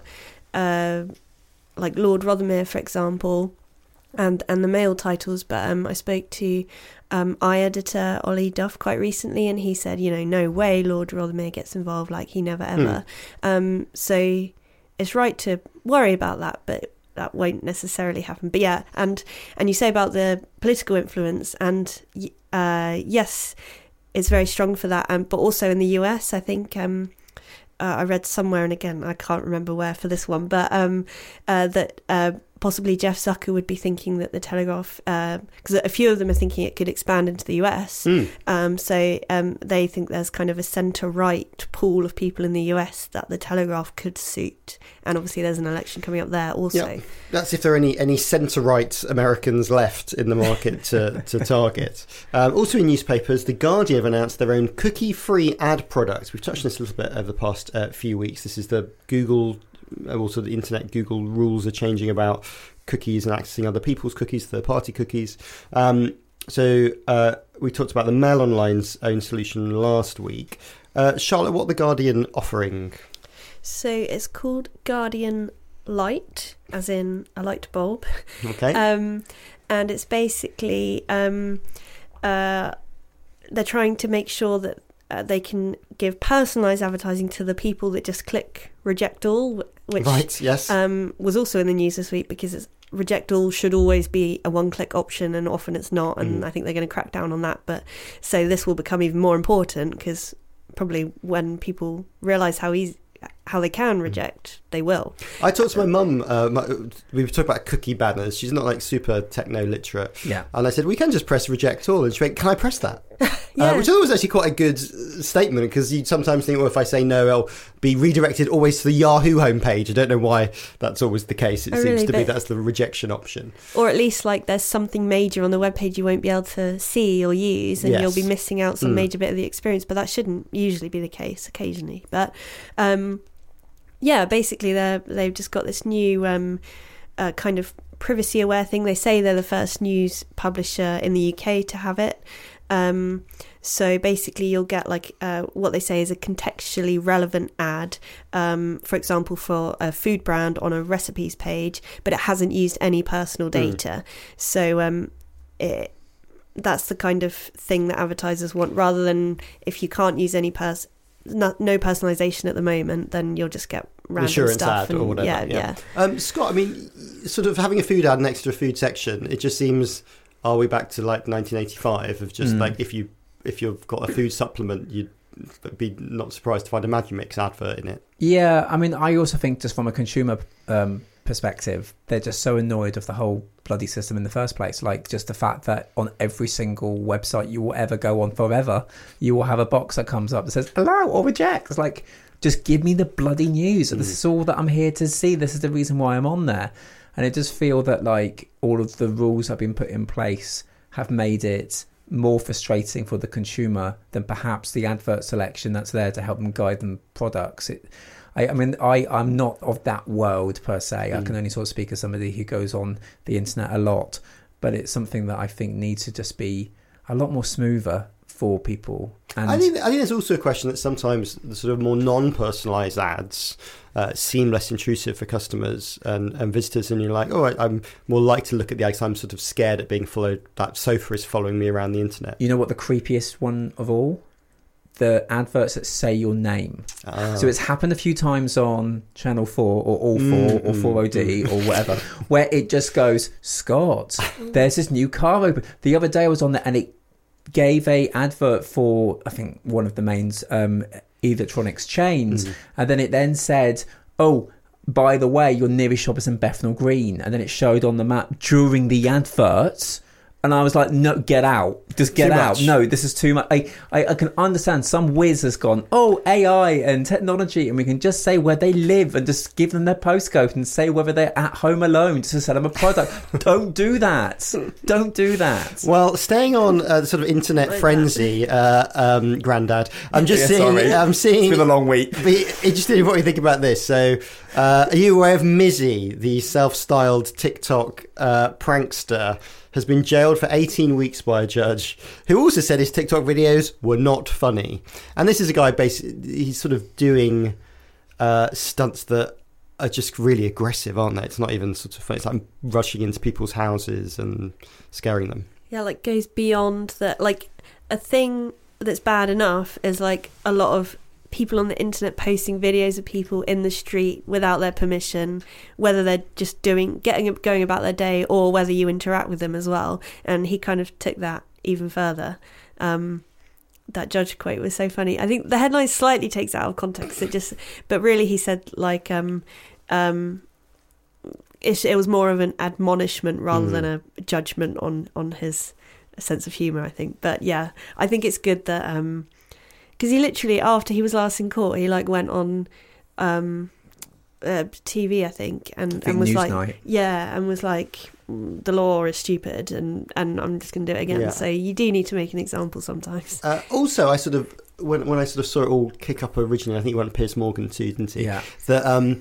uh like Lord Rothermere, for example, and and the Mail titles, but um I spoke to um I editor Ollie Duff quite recently, and he said, you know, no way Lord Rothermere gets involved, like he never ever mm. um so it's right to worry about that, but that won't necessarily happen. But yeah, and and you say about the political influence, and uh, yes, it's very strong for that. Um, but also in the U S, I think um, uh, I read somewhere, and again, I can't remember where for this one, but um, uh, that uh, possibly Jeff Zucker would be thinking that the Telegraph, because uh, a few of them are thinking it could expand into the U S. Mm. Um, so um, they think there's kind of a centre-right pool of people in the U S that the Telegraph could suit. And obviously there's an election coming up there also. Yep. That's if there are any, any centre-right Americans left in the market to, to target. Um, also in newspapers, The Guardian have announced their own cookie-free ad product. We've touched on this a little bit over the past uh, few weeks. This is the Google... Also, the internet Google rules are changing about cookies and accessing other people's cookies, third-party cookies. Um, so uh, we talked about the Mail Online's own solution last week. Uh, Charlotte, what are the Guardian offering? So it's called Guardian Light, as in a light bulb. Okay. um, and it's basically um, uh, they're trying to make sure that uh, they can give personalised advertising to the people that just click reject all, which right, yes. um, was also in the news this week because it's, reject all should always be a one-click option, and often it's not. And mm. I think they're going to crack down on that. But so this will become even more important because probably when people realise how easy. how they can reject, they will. I talked to my mum, uh, my, we were talking about cookie banners. She's not like super techno literate. Yeah. And I said, we can just press reject all. And she went, can I press that? yeah. Uh, which I thought was actually quite a good statement, because you sometimes think, well, if I say no, I'll be redirected always to the Yahoo homepage. I don't know why that's always the case. It oh, seems really? to but, be that's the rejection option. Or at least like there's something major on the webpage you won't be able to see or use, and yes. you'll be missing out some mm. major bit of the experience. But that shouldn't usually be the case, occasionally. But um yeah, basically they're, they've just got this new um, uh, kind of privacy-aware thing. They say they're the first news publisher in the U K to have it. Um, so basically you'll get like uh, what they say is a contextually relevant ad, um, for example, for a food brand on a recipes page, but it hasn't used any personal data. Mm. So um, it, that's the kind of thing that advertisers want, rather than if you can't use any person. No, no personalisation at the moment, then you'll just get random insurance stuff ad and, or whatever. Yeah, yeah. yeah. Um, Scott, I mean, sort of having a food ad next to a food section, it just seems, are we back to like nineteen eighty-five of just mm. like if you if you've got a food supplement, you'd be not surprised to find a Magimix advert in it. Yeah, I mean, I also think just from a consumer um, perspective, they're just so annoyed of the whole bloody system in the first place. Like just the fact that on every single website you will ever go on forever, you will have a box that comes up that says allow or reject. It's like, just give me the bloody news. Mm. This is all that I'm here to see. This is the reason why I'm on there. And I just feel that like all of the rules that have been put in place have made it more frustrating for the consumer than perhaps the advert selection that's there to help them guide them products. It, I, I mean, I, I'm not of that world per se. Mm. I can only sort of speak as somebody who goes on the internet a lot, but it's something that I think needs to just be a lot more smoother for people. And I think I think there's also a question that sometimes the sort of more non-personalised ads uh, seem less intrusive for customers and, and visitors, and you're like, oh, I, I'm more likely to look at the ads. I'm sort of scared at being followed. That sofa is following me around the internet. You know what the creepiest one of all? The adverts that say your name. Oh. So it's happened a few times on Channel four or All four mm, or four O D mm. or whatever, where it just goes, Scott, there's this new car open. The other day I was on there and it gave a advert for, I think, one of the main um, electronics chains. Mm. And then it then said, oh, by the way, your nearest shop is in Bethnal Green. And then it showed on the map during the adverts. And I was like, no, get out. Just get too out. Much. No, this is too much. I, I, I can understand some whiz has gone, oh, A I and technology, and we can just say where they live and just give them their postcode and say whether they're at home alone just to sell them a product. Don't do that. Don't do that. Well, staying on uh, the sort of internet frenzy, uh, um, Grandad, I'm just yeah, seeing... Sorry. I'm seeing. It's been a long week. Be interested in what you think about this. So, uh, are you aware of Mizzy, the self-styled TikTok uh, prankster, has been jailed for eighteen weeks by a judge, who also said his TikTok videos were not funny. And this is a guy, basically, he's sort of doing uh, stunts that are just really aggressive, aren't they? It's not even sort of funny. It's like rushing into people's houses and scaring them. Yeah, like goes beyond that. Like a thing that's bad enough is like a lot of people on the internet posting videos of people in the street without their permission, whether they're just doing getting going about their day or whether you interact with them as well. And he kind of took that even further. Um, that judge quote was so funny. I think the headline slightly takes it out of context. It just, but really he said like um, um, it, it was more of an admonishment rather mm. than a judgment on on his sense of humour, I think. But yeah, I think it's good that. Um, Because he literally, after he was last in court, he like went on um, uh, T V, I think, and, I think and was like, Newsnight. yeah, and was like, the law is stupid, and, and I'm just going to do it again. Yeah. So you do need to make an example sometimes. Uh, also, I sort of when when I sort of saw it all kick up originally, I think it went to Piers Morgan too, didn't he? Yeah. That um,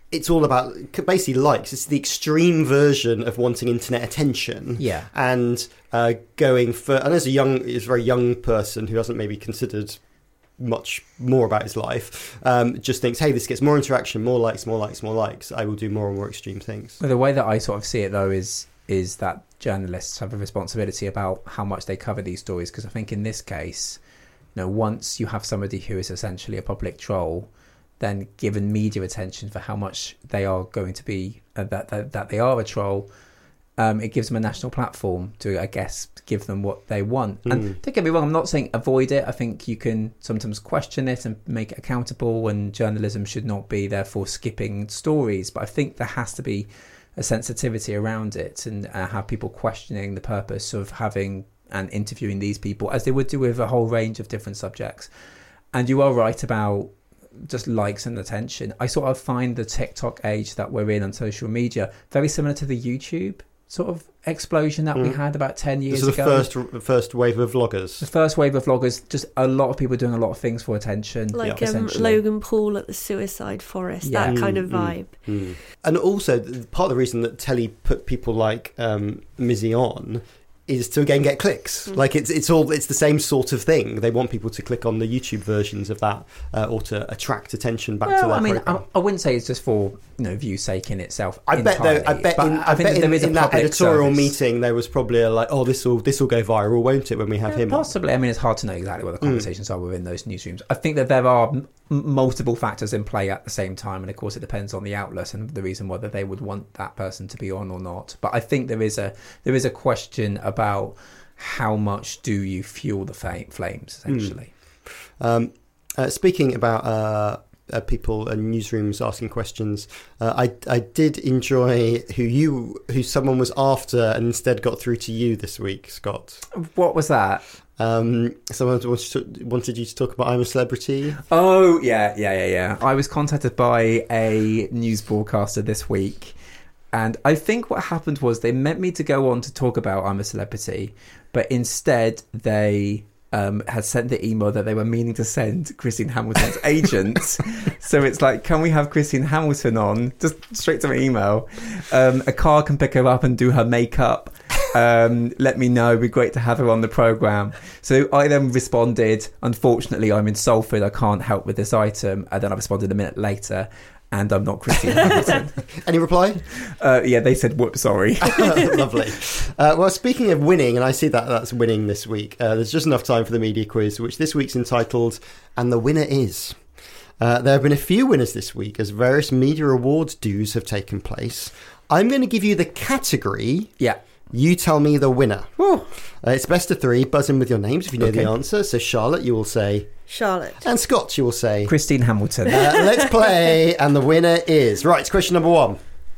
it's all about basically likes. It's the extreme version of wanting internet attention. Yeah. And uh, going for, and as a young, as a very young person who hasn't maybe considered much more about his life, um, just thinks, hey, this gets more interaction, more likes, more likes, more likes. I will do more and more extreme things. Well, the way that I sort of see it, though, is is that journalists have a responsibility about how much they cover these stories. Because I think in this case, you know, once you have somebody who is essentially a public troll, then given media attention for how much they are going to be, uh, that, that that they are a troll, um, it gives them a national platform to, I guess, give them what they want. Mm. And don't get me wrong, I'm not saying avoid it. I think you can sometimes question it and make it accountable, and journalism should not be therefore skipping stories. But I think there has to be a sensitivity around it, and uh, have people questioning the purpose of having and interviewing these people, as they would do with a whole range of different subjects. And you are right about just likes and attention. I sort of find the TikTok age that we're in on social media very similar to the YouTube sort of explosion that mm. we had about ten years this is ago. The first, first wave of vloggers. The first wave of vloggers, just a lot of people doing a lot of things for attention. Like yeah, um, Logan Paul at the Suicide Forest, yeah. that kind of vibe. Mm, mm. And also, part of the reason that telly put people like um, Mizzy on is to again get clicks. Mm. Like it's it's all it's the same sort of thing. They want people to click on the YouTube versions of that, uh, or to attract attention back well, to their I mean, program. I, I wouldn't say it's just for, you know, view's sake in itself. I bet though. I bet in, I, I bet in, in that editorial service. meeting there was probably a like, oh, this will this will go viral, won't it? When we have yeah, him, possibly. on. I mean, it's hard to know exactly what the conversations mm. are within those newsrooms. I think that there are m- multiple factors in play at the same time, and of course, it depends on the outlet and the reason whether they would want that person to be on or not. But I think there is a there is a question about how much do you fuel the flames, essentially. Mm. Um, uh, speaking about uh, uh, people and newsrooms asking questions, uh, I I did enjoy who you who someone was after and instead got through to you this week, Scott. What was that? Um, someone wanted, wanted you to talk about I'm a Celebrity. Oh yeah, yeah, yeah, yeah. I was contacted by a news broadcaster this week. And I think what happened was they meant me to go on to talk about I'm a Celebrity, but instead they um, had sent the email that they were meaning to send Christine Hamilton's agent. So it's like, can we have Christine Hamilton on? Just straight to my email. Um, a car can pick her up and do her makeup. Um, let me know. It'd be great to have her on the programme. So I then responded, unfortunately, I'm in Salford. I can't help with this item. And then I responded a minute later. And I'm not Christine Hamilton. Any reply? Uh, yeah, they said, whoops, sorry. Lovely. Uh, well, speaking of winning, and I see that that's winning this week, uh, there's just enough time for the media quiz, which this week's entitled, And the Winner Is. Uh, there have been a few winners this week as various media awards dues have taken place. I'm going to give you the category. Yeah. You tell me the winner. Uh, it's best of three. Buzz in with your names if you know okay. the answer. So Charlotte, you will say... Charlotte. And Scott, you will say... Christine Hamilton. Uh, let's play. And the winner is... Right, question number one.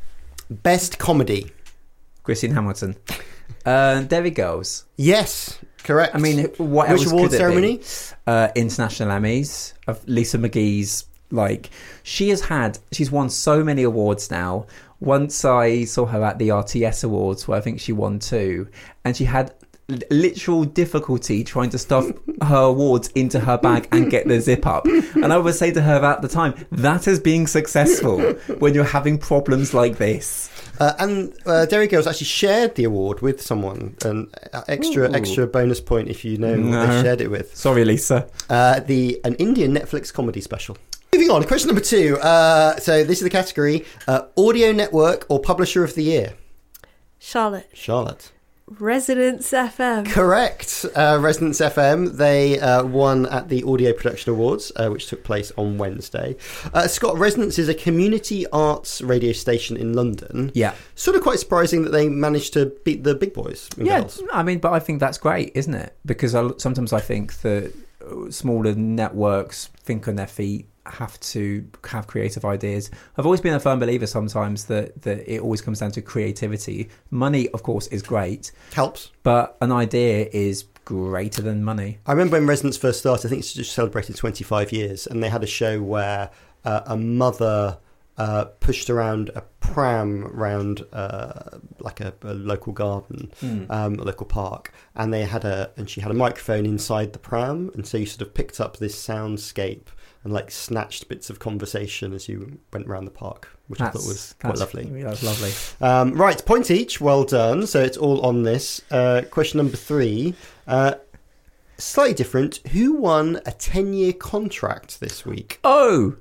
Best comedy. Christine Hamilton. Uh, there it goes. Yes, correct. I mean, what Which else award could it ceremony? Be? Uh, International Emmys of Lisa McGee's. Like, she has had... She's won so many awards now. Once I saw her at the R T S Awards, where I think she won two, and she had literal difficulty trying to stuff her awards into her bag and get the zip up. And I would say to her at the time, that is being successful when you're having problems like this. Uh, and uh, Derry Girls actually shared the award with someone. An extra Ooh. extra bonus point if you know no. what they shared it with. Sorry, Lisa. Uh, the an Indian Netflix comedy special. Moving on, question number two. Uh, so this is the category, uh, Audio Network or Publisher of the Year? Charlotte. Charlotte. Resonance F M. Correct. Uh, Resonance F M. They uh, won at the Audio Production Awards, uh, which took place on Wednesday. Uh, Scott, Resonance is a community arts radio station in London. Yeah. Sort of quite surprising that they managed to beat the big boys and yeah, girls. I mean, but I think that's great, isn't it? Because I, sometimes I think that smaller networks think on their feet, have to have creative ideas. I've always been a firm believer sometimes that, that it always comes down to creativity. Money, of course, is great. Helps. But an idea is greater than money. I remember when Resonance first started, I think it's just celebrated twenty-five years, and they had a show where uh, a mother uh, pushed around a pram around uh, like a, a local garden, mm. um, a local park, and they had a and she had a microphone inside the pram, and so you sort of picked up this soundscape and like snatched bits of conversation as you went around the park, which that's, I thought was quite lovely. That's lovely. Um, right, point each. Well done. So it's all on this. Uh, question number three. Uh, slightly different. Who won a ten-year contract this week? Oh,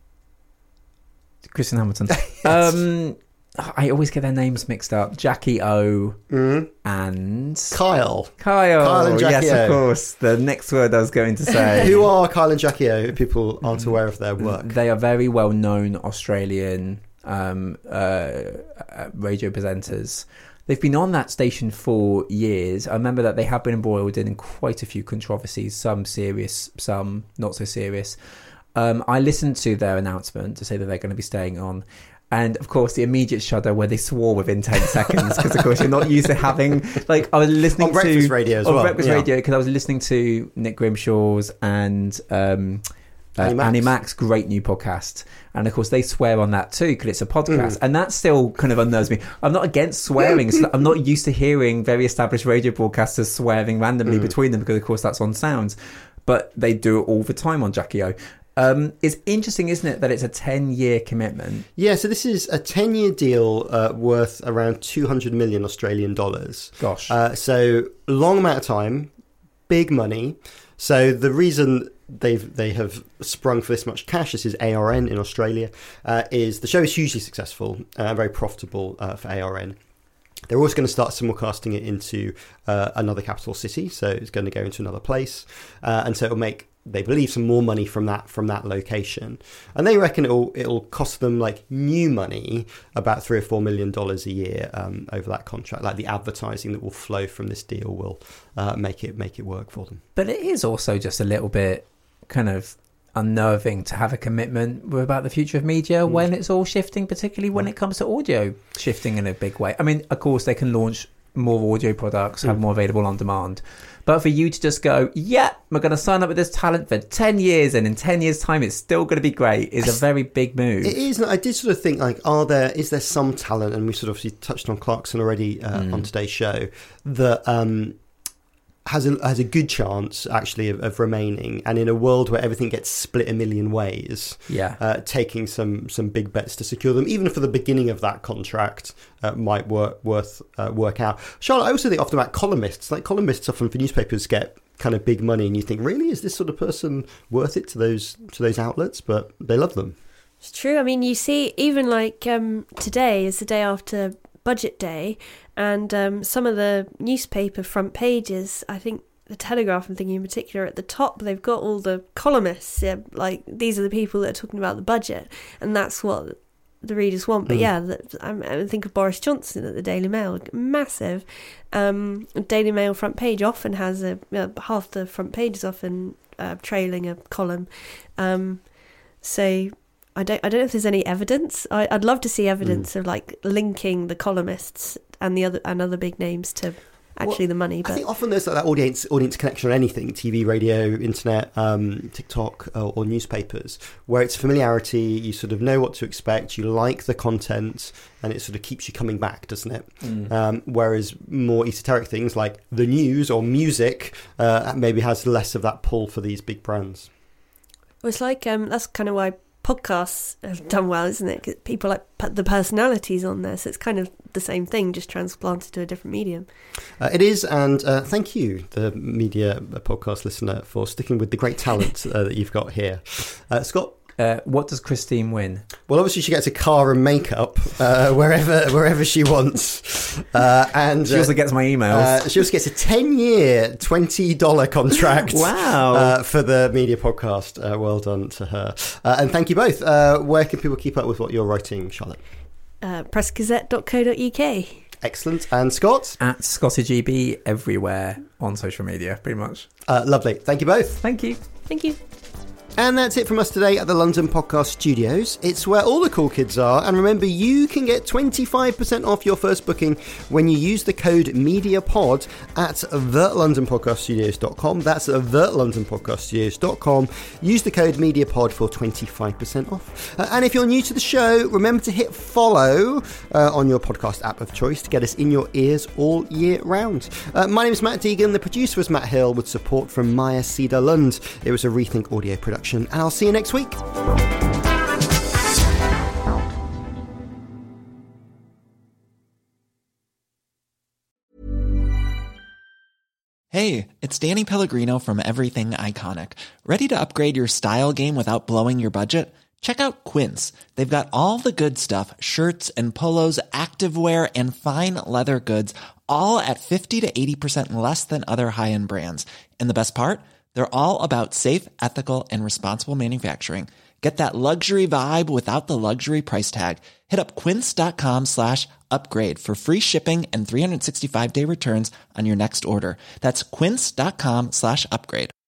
Kristen Hamilton. Yes. Um, I always get their names mixed up. Jackie O mm. and Kyle. Kyle. Kyle and Jackie yes, O. of course. The next word I was going to say. Who are Kyle and Jackie O, if people aren't aware of their work? They are very well-known Australian um, uh, radio presenters. They've been on that station for years. I remember that they have been embroiled in quite a few controversies, some serious, some not so serious. Um, I listened to their announcement to say that they're going to be staying on. And, of course, the immediate shudder where they swore within ten seconds because, of course, you're not used to having... Like, I was listening on to... Breakfast Radio as on well. On Breakfast yeah. Radio, because I was listening to Nick Grimshaw's and... Um, Uh, Annie Mac's. Annie Mac's great new podcast, and of course they swear on that too because it's a podcast, mm. and that still kind of unnerves me. I'm not against swearing. I'm not used to hearing very established radio broadcasters swearing randomly mm. between them because of course that's on sounds, but they do it all the time on Jackie O. Um, it's interesting, isn't it, that it's a ten-year commitment? Yeah, so this is a ten-year deal uh, worth around two hundred million Australian dollars. Gosh. Uh, so long amount of time, big money. So the reason they've they have sprung for this much cash, this is A R N in Australia, uh, is the show is hugely successful and uh, very profitable uh, for A R N. They're also going to start simulcasting it into uh, another capital city, so it's going to go into another place, uh, and so it'll make, they believe, some more money from that from that location, and they reckon it'll it'll cost them like new money about three or four million dollars a year um, over that contract. Like the advertising that will flow from this deal will uh, make it make it work for them. But it is also just a little bit kind of unnerving to have a commitment about the future of media mm. when it's all shifting, particularly when mm. it comes to audio shifting in a big way. I mean, of course, they can launch more audio products, have mm. more available on demand. But for you to just go, yeah, we're going to sign up with this talent for ten years, and in ten years' time, it's still going to be great, is a very big move. It is. I did sort of think, like, are there, is there some talent, and we sort of obviously touched on Clarkson already uh, mm. on today's show, that um, has a has a good chance, actually, of, of remaining, and in a world where everything gets split a million ways, yeah, uh, taking some some big bets to secure them, even for the beginning of that contract, uh, might work worth uh, work out. Charlotte, I also think often about columnists. Like columnists often for newspapers get kind of big money, and you think, really, is this sort of person worth it to those to those outlets? But they love them. It's true. I mean, you see, even like um, today is the day after Budget Day, and um, some of the newspaper front pages, I think the Telegraph, I'm thinking in particular, at the top, they've got all the columnists. Yeah, like these are the people that are talking about the budget, and that's what the readers want. But mm. yeah, the, I, I think of Boris Johnson at the Daily Mail, massive. Um, Daily Mail front page often has a uh, half the front page is often uh, trailing a column. Um, so. I don't. I don't know if there's any evidence. I, I'd love to see evidence mm. of like linking the columnists and the other and other big names to actually well, the money. But I think often there's like that audience audience connection on anything: T V, radio, internet, um, TikTok, or, or newspapers, where it's familiarity. You sort of know what to expect. You like the content, and it sort of keeps you coming back, doesn't it? Mm. Um, whereas more esoteric things like the news or music uh, maybe has less of that pull for these big brands. Well, it's like um, that's kind of why podcasts have done well, isn't it? 'Cause people like put the personalities on there, so it's kind of the same thing, just transplanted to a different medium. Uh, it is, and uh, thank you, the media podcast listener, for sticking with the great talent uh, that you've got here. Uh, Scott? Uh, what does Christine win? Well, obviously she gets a car and makeup uh, wherever wherever she wants, uh, and she also gets my emails. Uh, she also gets a ten-year, twenty dollars contract. Wow! Uh, for the media podcast. Uh, well done to her, uh, and thank you both. Uh, where can people keep up with what you're writing, Charlotte? Uh, press gazette dot co dot uk. Excellent. And Scott? At Scotty G B everywhere on social media, pretty much. Uh, lovely. Thank you both. Thank you. Thank you. And that's it from us today at the London Podcast Studios. It's where all the cool kids are. And remember, you can get twenty-five percent off your first booking when you use the code MEDIAPOD at the london podcast studios dot com. That's the london podcast studios dot com. Use the code MEDIAPOD for twenty-five percent off. Uh, and if you're new to the show, remember to hit follow uh, on your podcast app of choice to get us in your ears all year round. Uh, my name is Matt Deegan. The producer was Matt Hill with support from Maya Cedar Lund. It was a Rethink Audio production. production, and I'll see you next week. Hey, it's Danny Pellegrino from Everything Iconic. Ready to upgrade your style game without blowing your budget? Check out Quince. They've got all the good stuff, shirts and polos, activewear, and fine leather goods, all at fifty to eighty percent less than other high-end brands. And the best part? They're all about safe, ethical, and responsible manufacturing. Get that luxury vibe without the luxury price tag. Hit up quince.com slash upgrade for free shipping and three sixty-five day returns on your next order. That's quince.com slash upgrade.